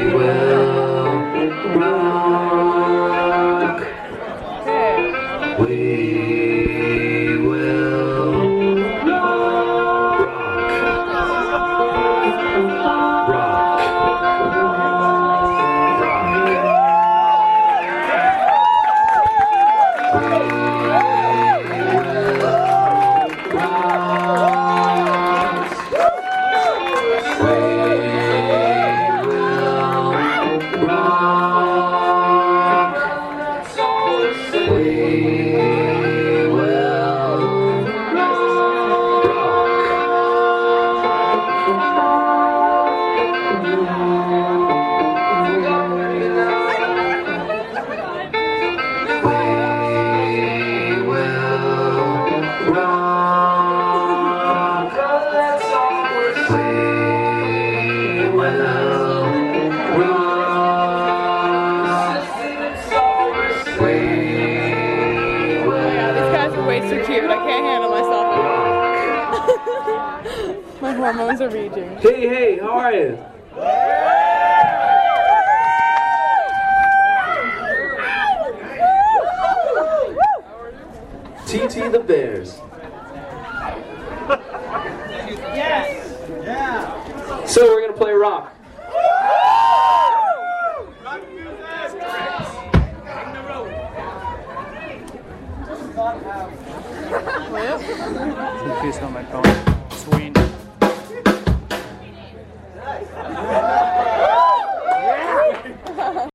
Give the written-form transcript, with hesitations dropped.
will rock. We will rock. Rock. Way too cute. I can't handle myself. My hormones are raging. Hey, how are you? TT the Bears. Yes. Yeah. So we're gonna play rock. Confused on my phone. Sweet.